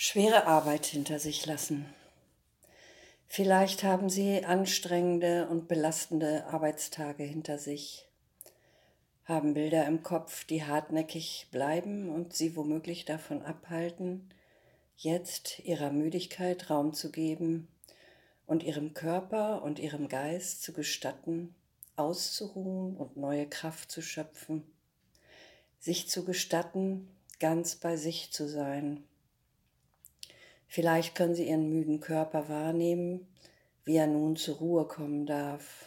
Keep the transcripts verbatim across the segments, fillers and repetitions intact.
Schwere Arbeit hinter sich lassen. Vielleicht haben Sie anstrengende und belastende Arbeitstage hinter sich, haben Bilder im Kopf, die hartnäckig bleiben und Sie womöglich davon abhalten, jetzt Ihrer Müdigkeit Raum zu geben und Ihrem Körper und Ihrem Geist zu gestatten, auszuruhen und neue Kraft zu schöpfen, sich zu gestatten, ganz bei sich zu sein. Vielleicht können Sie Ihren müden Körper wahrnehmen, wie er nun zur Ruhe kommen darf.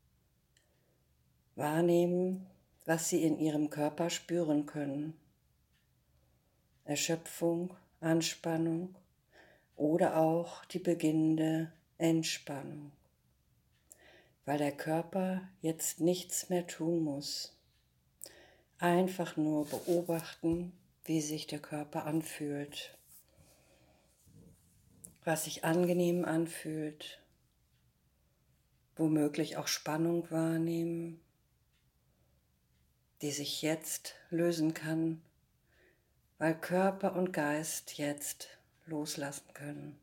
Wahrnehmen, was Sie in Ihrem Körper spüren können. Erschöpfung, Anspannung oder auch die beginnende Entspannung, weil der Körper jetzt nichts mehr tun muss. Einfach nur beobachten, wie sich der Körper anfühlt, was sich angenehm anfühlt, womöglich auch Spannung wahrnehmen, die sich jetzt lösen kann, weil Körper und Geist jetzt loslassen können.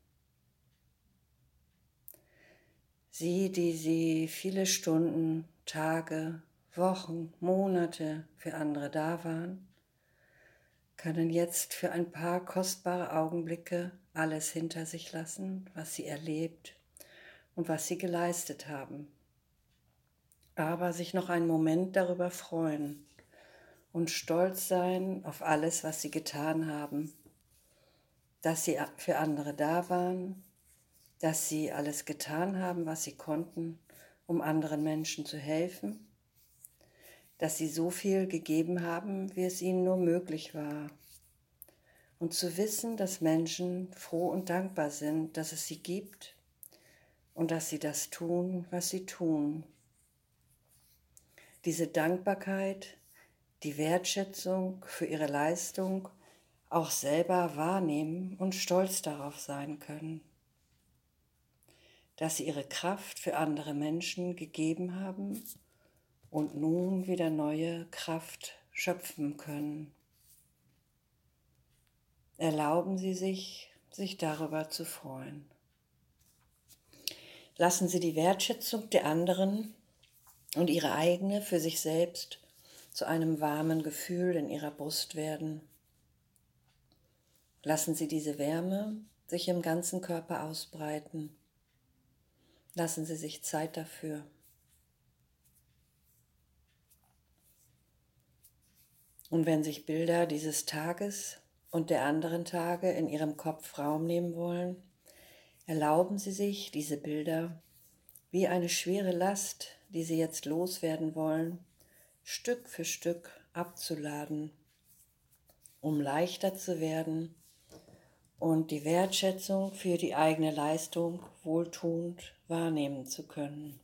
Sie, die Sie viele Stunden, Tage, Wochen, Monate für andere da waren, können jetzt für ein paar kostbare Augenblicke alles hinter sich lassen, was Sie erlebt und was Sie geleistet haben, aber sich noch einen Moment darüber freuen und stolz sein auf alles, was Sie getan haben, dass Sie für andere da waren, dass Sie alles getan haben, was Sie konnten, um anderen Menschen zu helfen, dass Sie so viel gegeben haben, wie es Ihnen nur möglich war. Und zu wissen, dass Menschen froh und dankbar sind, dass es sie gibt und dass sie das tun, was sie tun. Diese Dankbarkeit, die Wertschätzung für ihre Leistung auch selber wahrnehmen und stolz darauf sein können, dass sie ihre Kraft für andere Menschen gegeben haben und nun wieder neue Kraft schöpfen können. Erlauben Sie sich, sich darüber zu freuen. Lassen Sie die Wertschätzung der anderen und Ihre eigene für sich selbst zu einem warmen Gefühl in Ihrer Brust werden. Lassen Sie diese Wärme sich im ganzen Körper ausbreiten. Lassen Sie sich Zeit dafür. Und wenn sich Bilder dieses Tages und der anderen Tage in Ihrem Kopf Raum nehmen wollen, erlauben Sie sich, diese Bilder wie eine schwere Last, die Sie jetzt loswerden wollen, Stück für Stück abzuladen, um leichter zu werden und die Wertschätzung für die eigene Leistung wohltuend wahrnehmen zu können.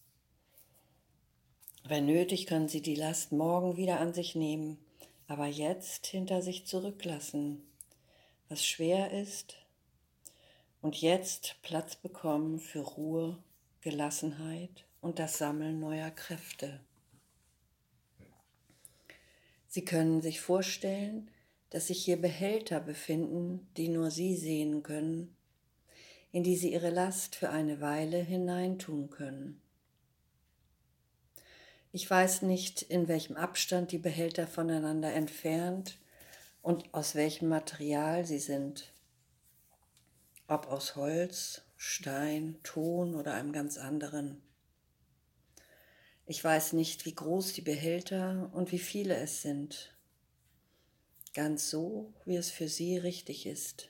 Wenn nötig, können Sie die Last morgen wieder an sich nehmen, aber jetzt hinter sich zurücklassen, was schwer ist, und jetzt Platz bekommen für Ruhe, Gelassenheit und das Sammeln neuer Kräfte. Sie können sich vorstellen, dass sich hier Behälter befinden, die nur Sie sehen können, in die Sie Ihre Last für eine Weile hineintun können. Ich weiß nicht, in welchem Abstand die Behälter voneinander entfernt und aus welchem Material sie sind. Ob aus Holz, Stein, Ton oder einem ganz anderen. Ich weiß nicht, wie groß die Behälter und wie viele es sind. Ganz so, wie es für Sie richtig ist.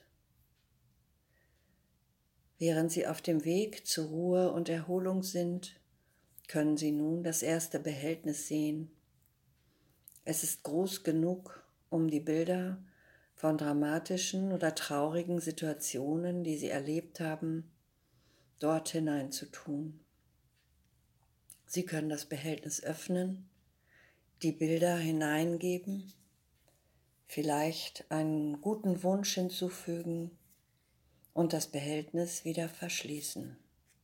Während Sie auf dem Weg zur Ruhe und Erholung sind, können Sie nun das erste Behältnis sehen. Es ist groß genug, um die Bilder von dramatischen oder traurigen Situationen, die Sie erlebt haben, dort hineinzutun. Sie können das Behältnis öffnen, die Bilder hineingeben, vielleicht einen guten Wunsch hinzufügen und das Behältnis wieder verschließen.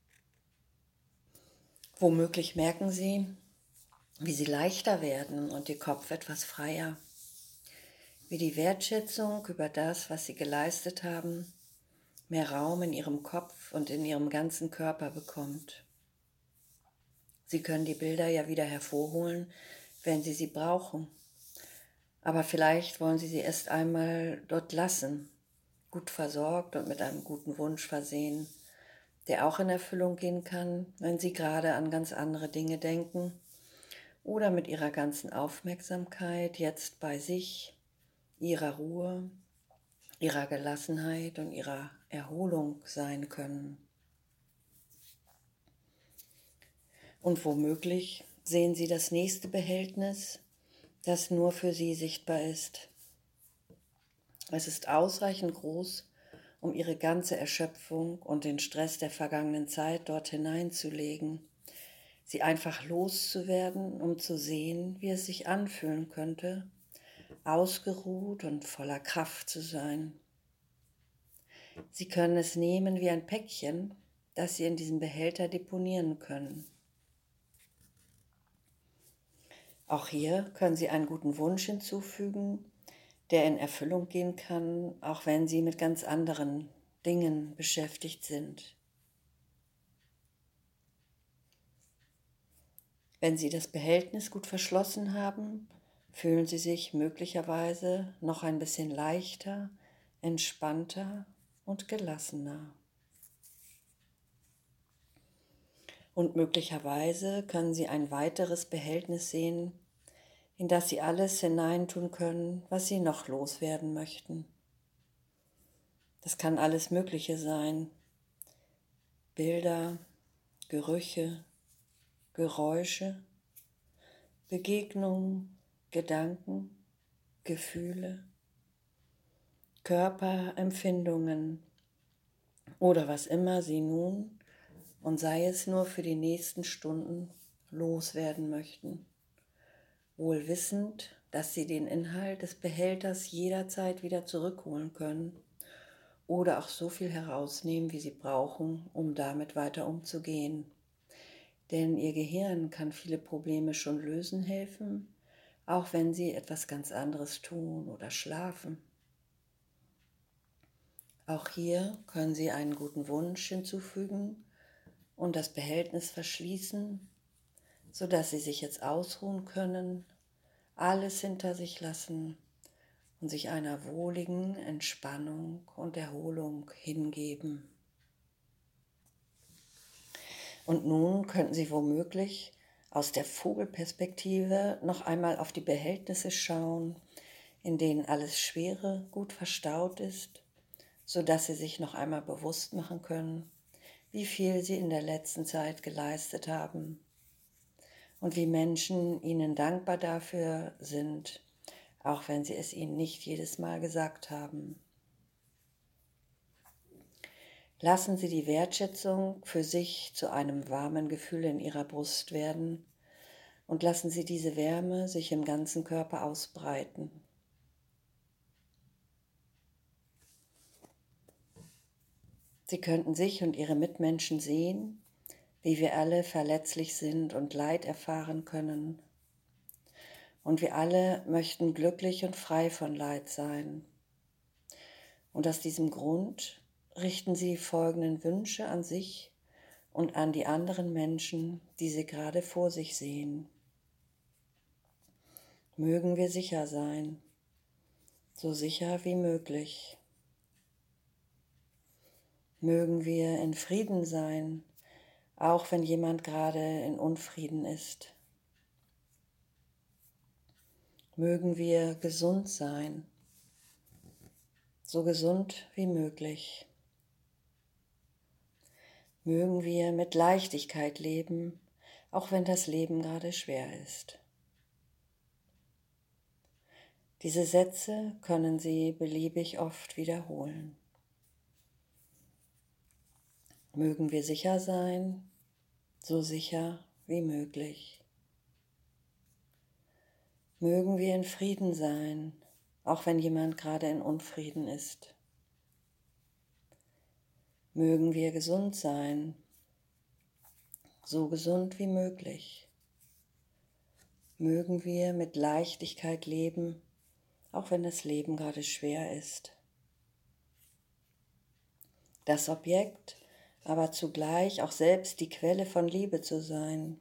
Womöglich merken Sie, wie Sie leichter werden und Ihr Kopf etwas freier. wie die Wertschätzung über das, was sie geleistet haben, mehr Raum in ihrem Kopf und in ihrem ganzen Körper bekommt. Sie können die Bilder ja wieder hervorholen, wenn Sie sie brauchen. Aber vielleicht wollen Sie sie erst einmal dort lassen, gut versorgt und mit einem guten Wunsch versehen, der auch in Erfüllung gehen kann, wenn Sie gerade an ganz andere Dinge denken oder mit Ihrer ganzen Aufmerksamkeit jetzt bei sich, Ihrer Ruhe, Ihrer Gelassenheit und Ihrer Erholung sein können. Und womöglich sehen Sie das nächste Behältnis, das nur für Sie sichtbar ist. Es ist ausreichend groß, um Ihre ganze Erschöpfung und den Stress der vergangenen Zeit dort hineinzulegen, sie einfach loszuwerden, um zu sehen, wie es sich anfühlen könnte, ausgeruht und voller Kraft zu sein. Sie können es nehmen wie ein Päckchen, das Sie in diesem Behälter deponieren können. Auch hier können Sie einen guten Wunsch hinzufügen, der in Erfüllung gehen kann, auch wenn Sie mit ganz anderen Dingen beschäftigt sind. Wenn Sie das Behältnis gut verschlossen haben, fühlen Sie sich möglicherweise noch ein bisschen leichter, entspannter und gelassener. Und möglicherweise können Sie ein weiteres Behältnis sehen, in das Sie alles hineintun können, was Sie noch loswerden möchten. Das kann alles Mögliche sein. Bilder, Gerüche, Geräusche, Begegnungen, Gedanken, Gefühle, Körperempfindungen oder was immer Sie nun, und sei es nur für die nächsten Stunden, loswerden möchten. Wohl wissend, dass Sie den Inhalt des Behälters jederzeit wieder zurückholen können oder auch so viel herausnehmen, wie Sie brauchen, um damit weiter umzugehen. Denn Ihr Gehirn kann viele Probleme schon lösen helfen, auch wenn Sie etwas ganz anderes tun oder schlafen. Auch hier können Sie einen guten Wunsch hinzufügen und das Behältnis verschließen, sodass Sie sich jetzt ausruhen können, alles hinter sich lassen und sich einer wohligen Entspannung und Erholung hingeben. Und nun könnten Sie womöglich aus der Vogelperspektive noch einmal auf die Behältnisse schauen, in denen alles Schwere gut verstaut ist, sodass Sie sich noch einmal bewusst machen können, wie viel Sie in der letzten Zeit geleistet haben und wie Menschen Ihnen dankbar dafür sind, auch wenn Sie es ihnen nicht jedes Mal gesagt haben. Lassen Sie die Wertschätzung für sich zu einem warmen Gefühl in Ihrer Brust werden und lassen Sie diese Wärme sich im ganzen Körper ausbreiten. Sie könnten sich und Ihre Mitmenschen sehen, wie wir alle verletzlich sind und Leid erfahren können. Und wir alle möchten glücklich und frei von Leid sein. Und aus diesem Grund richten Sie folgenden Wünsche an sich und an die anderen Menschen, die Sie gerade vor sich sehen. Mögen wir sicher sein, so sicher wie möglich. Mögen wir in Frieden sein, auch wenn jemand gerade in Unfrieden ist. Mögen wir gesund sein, so gesund wie möglich. Mögen wir mit Leichtigkeit leben, auch wenn das Leben gerade schwer ist. Diese Sätze können Sie beliebig oft wiederholen. Mögen wir sicher sein, so sicher wie möglich. Mögen wir in Frieden sein, auch wenn jemand gerade in Unfrieden ist. Mögen wir gesund sein, so gesund wie möglich. Mögen wir mit Leichtigkeit leben, auch wenn das Leben gerade schwer ist. Das Objekt, aber zugleich auch selbst die Quelle von Liebe zu sein.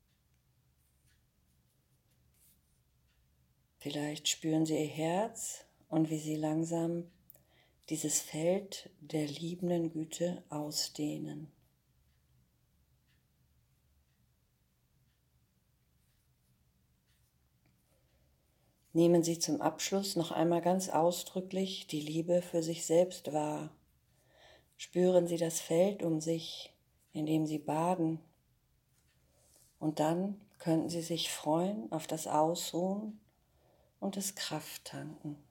Vielleicht spüren Sie Ihr Herz und wie Sie langsam dieses Feld der liebenden Güte ausdehnen. Nehmen Sie zum Abschluss noch einmal ganz ausdrücklich die Liebe für sich selbst wahr. Spüren Sie das Feld um sich, in dem Sie baden. Und dann könnten Sie sich freuen auf das Ausruhen und das Krafttanken.